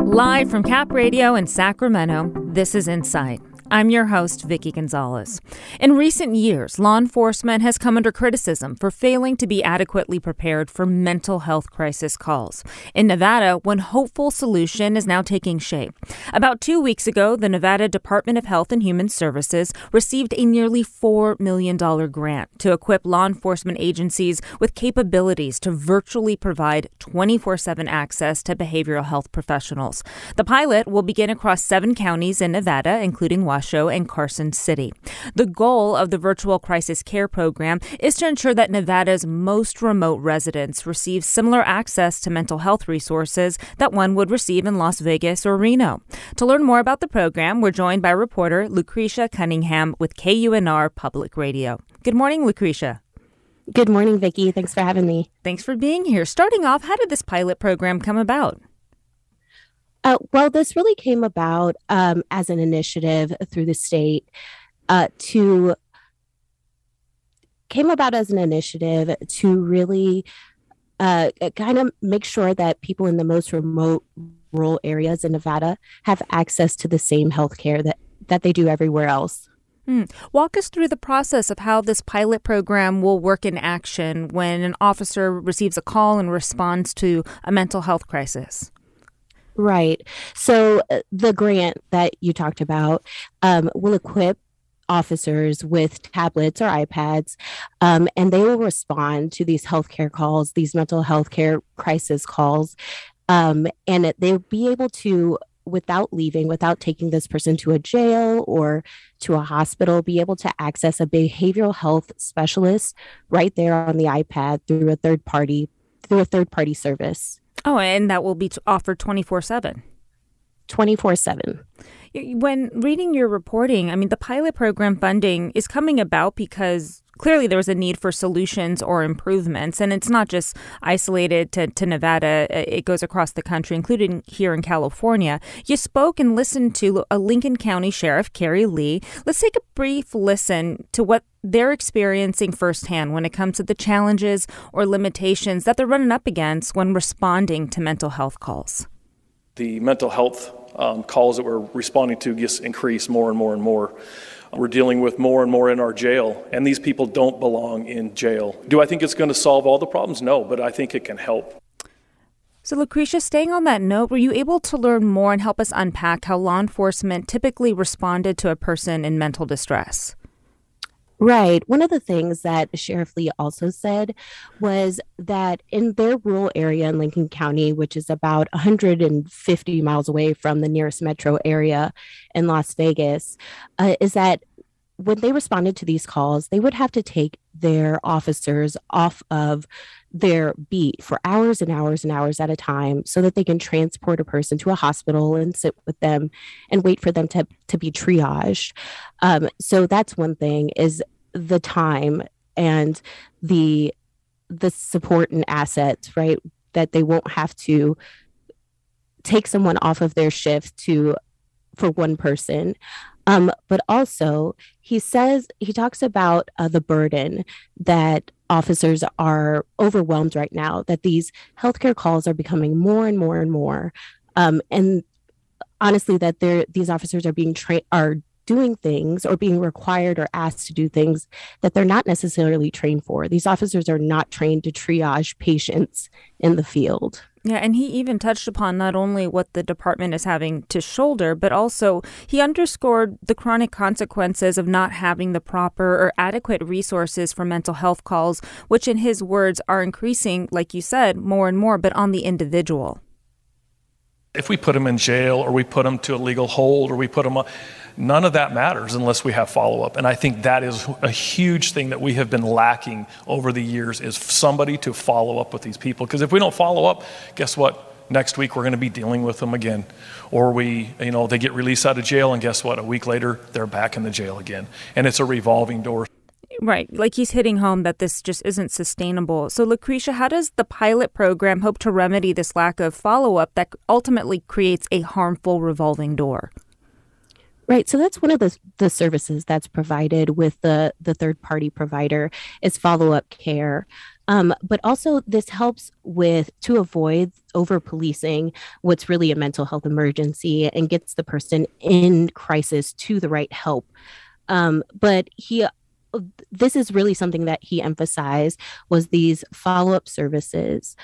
Live from Cap Radio in Sacramento, this is Insight. I'm your host, Vicki Gonzalez. In recent years, law enforcement has come under criticism for failing to be adequately prepared for mental health crisis calls. In Nevada, one hopeful solution is now taking shape. About 2 weeks ago, the Nevada Department of Health and Human Services received a nearly $4 million grant to equip law enforcement agencies with capabilities to virtually provide 24/7 access to behavioral health professionals. The pilot will begin across 7 counties in Nevada, including Washoe and Carson City. The goal of the virtual crisis care program is to ensure that Nevada's most remote residents receive similar access to mental health resources that one would receive in Las Vegas or Reno. To learn more about the program, we're joined by reporter Lucretia Cunningham with KUNR Public Radio. Good morning, Lucretia. Good morning, Vicki. Thanks for having me. Thanks for being here. Starting off, how did this pilot program come about? Well, this really came about as an initiative through the state to really kind of make sure that people in the most remote rural areas in Nevada have access to the same health care that they do everywhere else. Walk us through the process of how this pilot program will work in action when an officer receives a call and responds to a mental health crisis. Right. So the grant that you talked about will equip officers with tablets or iPads, and they will respond to these healthcare calls, these mental health care crisis calls, and they'll be able to, without taking this person to a jail or to a hospital, be able to access a behavioral health specialist right there on the iPad through a third party service. Oh, and that will be offered 24/7. 24/7. When reading your reporting, the pilot program funding is coming about because clearly there was a need for solutions or improvements, and it's not just isolated to Nevada. It goes across the country, including here in California. You spoke and listened to a Lincoln County Sheriff, Carrie Lee. Let's take a brief listen to what they're experiencing firsthand when it comes to the challenges or limitations that they're running up against when responding to mental health calls. The mental health calls that we're responding to just increase more and more and more. We're dealing with more and more in our jail, and these people don't belong in jail. Do I think it's going to solve all the problems? No, but I think it can help. So, Lucretia, staying on that note, were you able to learn more and help us unpack how law enforcement typically responded to a person in mental distress? Right. One of the things that Sheriff Lee also said was that in their rural area in Lincoln County, which is about 150 miles away from the nearest metro area in Las Vegas, is that when they responded to these calls, they would have to take their officers off of their beat for hours and hours and hours at a time so that they can transport a person to a hospital and sit with them and wait for them to be triaged. So that's one thing, is the time and the support and assets, right? That they won't have to take someone off of their shift for one person. But also, he talks about the burden that officers are overwhelmed right now, that these healthcare calls are becoming more and more and more. And honestly, that these officers are doing things or being required or asked to do things that they're not necessarily trained for. These officers are not trained to triage patients in the field. Yeah, and he even touched upon not only what the department is having to shoulder, but also he underscored the chronic consequences of not having the proper or adequate resources for mental health calls, which in his words are increasing, like you said, more and more, but on the individual. If we put them in jail or we put them to a legal hold or we put them on, none of that matters unless we have follow-up. And I think that is a huge thing that we have been lacking over the years, is somebody to follow up with these people. Because if we don't follow up, guess what? Next week we're going to be dealing with them again. Or they get released out of jail, and guess what? A week later, they're back in the jail again. And it's a revolving door. Right. Like he's hitting home that this just isn't sustainable. So, Lucretia, how does the pilot program hope to remedy this lack of follow-up that ultimately creates a harmful revolving door? Right. So that's one of the services that's provided with the third party provider is follow-up care. But also this helps with to avoid over policing what's really a mental health emergency and gets the person in crisis to the right help. But this is really something that he emphasized was these follow-up services.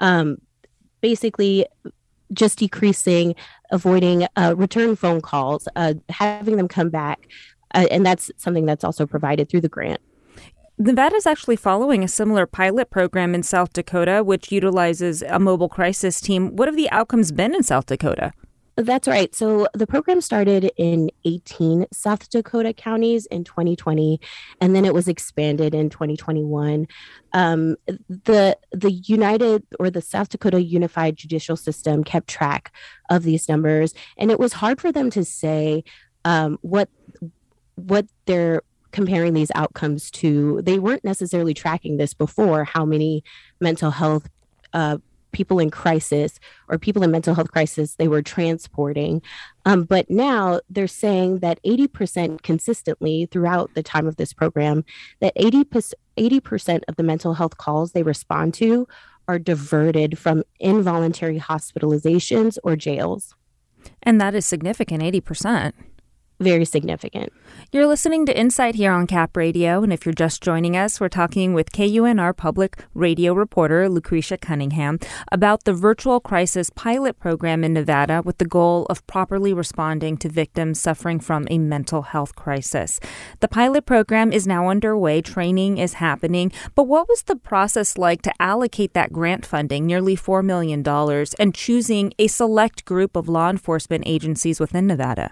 Basically just decreasing, avoiding return phone calls, having them come back. And that's something that's also provided through the grant. Nevada is actually following a similar pilot program in South Dakota, which utilizes a mobile crisis team. What have the outcomes been in South Dakota? That's right. So the program started in 18 South Dakota counties in 2020, and then it was expanded in 2021. The United or the South Dakota Unified Judicial System kept track of these numbers, and it was hard for them to say what they're comparing these outcomes to. They weren't necessarily tracking this before, how many mental health people in crisis or people in mental health crisis they were transporting. But now they're saying that 80% consistently throughout the time of this program, that 80% of the mental health calls they respond to are diverted from involuntary hospitalizations or jails. And that is significant, 80%. Very significant. You're listening to Insight here on Cap Radio, and if you're just joining us, we're talking with KUNR public radio reporter Lucretia Cunningham about the virtual crisis pilot program in Nevada with the goal of properly responding to victims suffering from a mental health crisis. The pilot program is now underway. Training is happening. But what was the process like to allocate that grant funding, nearly $4 million, and choosing a select group of law enforcement agencies within Nevada?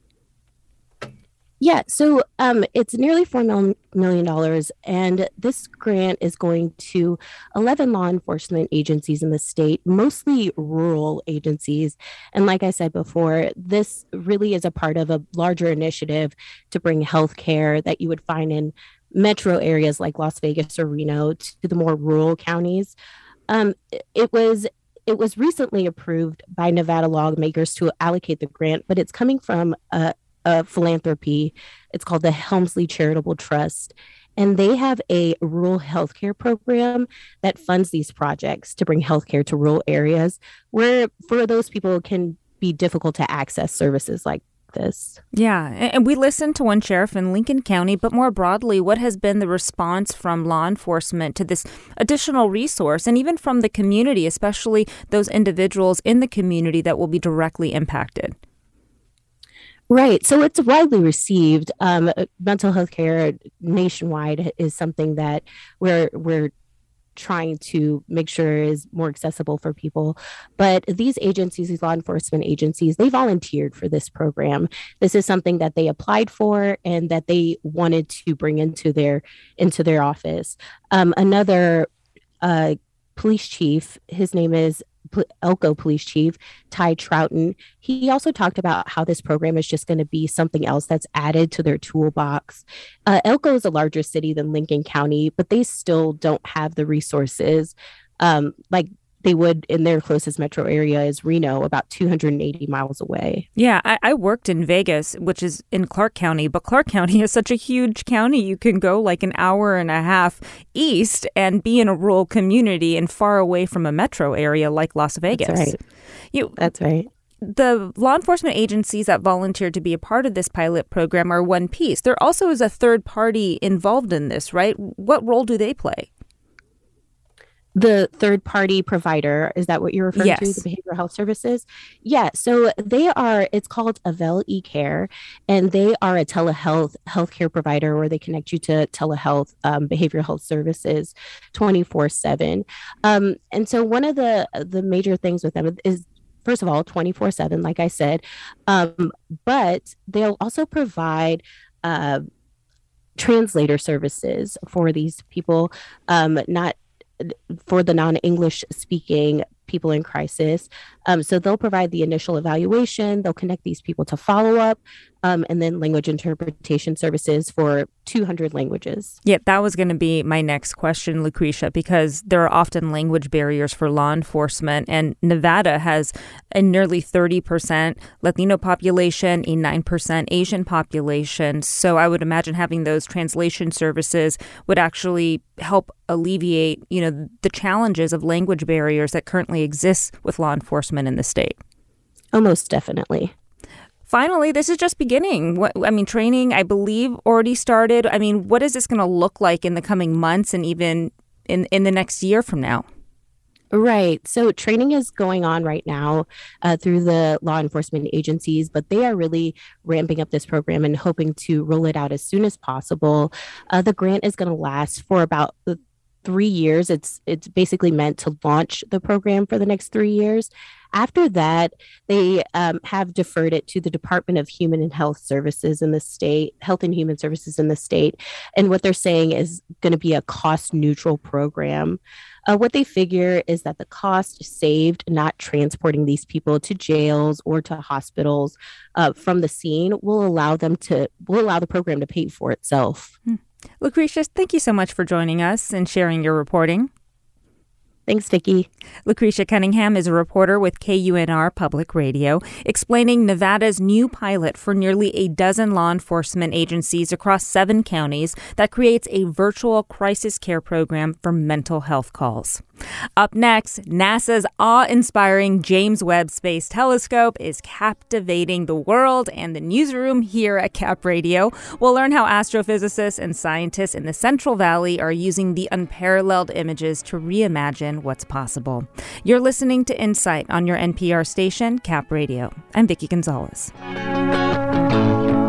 Yeah, so it's nearly $4 million, and this grant is going to 11 law enforcement agencies in the state, mostly rural agencies. And like I said before, this really is a part of a larger initiative to bring healthcare that you would find in metro areas like Las Vegas or Reno to the more rural counties. It was recently approved by Nevada lawmakers to allocate the grant, but it's coming from a philanthropy. It's called the Helmsley Charitable Trust. And they have a rural healthcare program that funds these projects to bring healthcare to rural areas where for those people it can be difficult to access services like this. Yeah. And we listened to one sheriff in Lincoln County, but more broadly, what has been the response from law enforcement to this additional resource and even from the community, especially those individuals in the community that will be directly impacted? Right. So it's widely received. Mental health care nationwide is something that we're trying to make sure is more accessible for people. But these agencies, these law enforcement agencies, they volunteered for this program. This is something that they applied for and that they wanted to bring into their office. Another police chief, his name is Elko Police Chief Ty Troughton. He also talked about how this program is just going to be something else that's added to their toolbox. Elko is a larger city than Lincoln County, but they still don't have the resources like they would in their closest metro area is Reno, about 280 miles away. Yeah, I worked in Vegas, which is in Clark County, but Clark County is such a huge county. You can go like an hour and a half east and be in a rural community and far away from a metro area like Las Vegas. That's right. That's right. The law enforcement agencies that volunteered to be a part of this pilot program are one piece. There also is a third party involved in this, right? What role do they play? The third party provider, is that what you're referring Yes. to? The behavioral health services? Yeah. So it's called Avel eCare, and they are a telehealth healthcare provider where they connect you to telehealth behavioral health services 24/7. And so one of the major things with them is, first of all, 24/7, like I said, but they'll also provide translator services for these people, not for the non-English speaking people in crisis. So they'll provide the initial evaluation. They'll connect these people to follow up. and then language interpretation services for 200 languages. Yeah, that was going to be my next question, Lucretia, because there are often language barriers for law enforcement, and Nevada has a nearly 30% Latino population, a 9% Asian population. So I would imagine having those translation services would actually help alleviate, the challenges of language barriers that currently exist with law enforcement in the state. Oh, most definitely. Finally, this is just beginning. Training, I believe, already started. What is this going to look like in the coming months and even in the next year from now? Right. So training is going on right now through the law enforcement agencies, but they are really ramping up this program and hoping to roll it out as soon as possible. The grant is going to last for about 3 years. It's basically meant to launch the program for the next 3 years. After that, they have deferred it to the Department of Human and Health Services in the state, Health and Human Services in the state. And what they're saying is going to be a cost neutral program. What they figure is that the cost saved not transporting these people to jails or to hospitals from the scene will allow the program to pay for itself. Lucretia, thank you so much for joining us and sharing your reporting. Thanks, Vicki. Lucretia Cunningham is a reporter with KUNR Public Radio, explaining Nevada's new pilot for nearly a dozen law enforcement agencies across 7 counties that creates a virtual crisis care program for mental health calls. Up next, NASA's awe-inspiring James Webb Space Telescope is captivating the world and the newsroom here at Cap Radio. We'll learn how astrophysicists and scientists in the Central Valley are using the unparalleled images to reimagine what's possible. You're listening to Insight on your NPR station, Cap Radio. I'm Vicki Gonzalez.